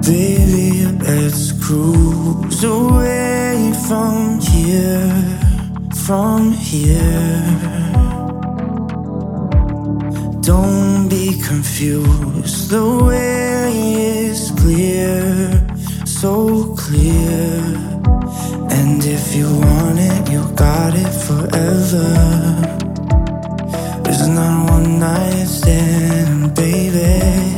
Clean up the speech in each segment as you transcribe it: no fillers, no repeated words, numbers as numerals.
Baby, let's cruise away from here, from here. Don't be confused, the way is clear, so clear. And if you want it, you got it forever. There's not one night stand, baby.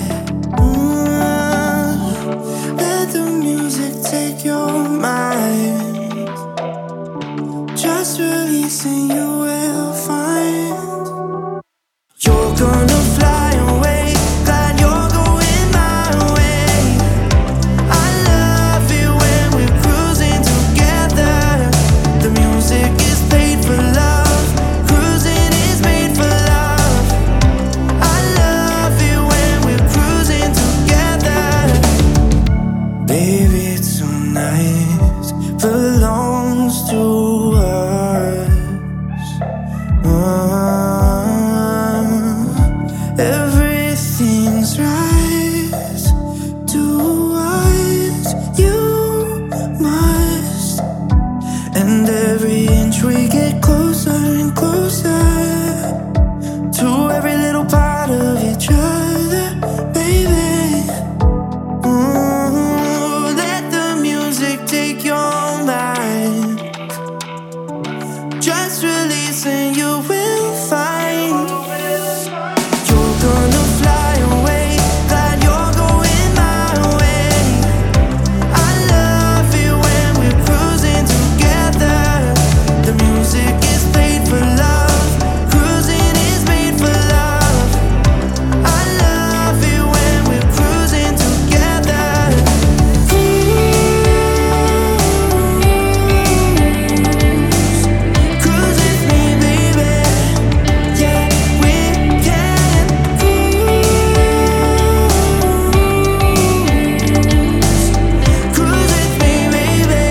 Let the music take your mind. Just release and you will find you're gonna fly away. Glad you're going my way. I love it when we're cruising together. The music is played for love. Cruising is made for love. I love it when we're cruising together. Baby, tonight belongs to us. Everything's right. Do what you must. And every inch we get closer and closer to every little part of each other, baby. Let the music take your mind. Just release and you will find you're gonna fly away. Glad you're going my way. I love it when we're cruising together. The music is played for love. Cruising is made for love. I love it when we're cruising together. Cruise with me, baby. Yeah, we can cruise with me, baby.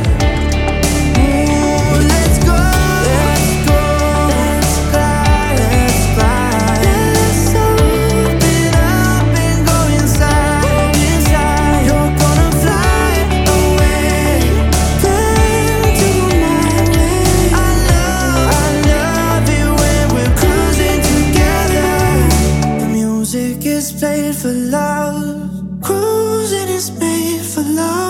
Let's go, let's go, let's fly, let's fly. Let's open up and go inside, inside. You're gonna fly away, come to my way. I love it when we're cruising together. The music is played for love. Cruising is made for love.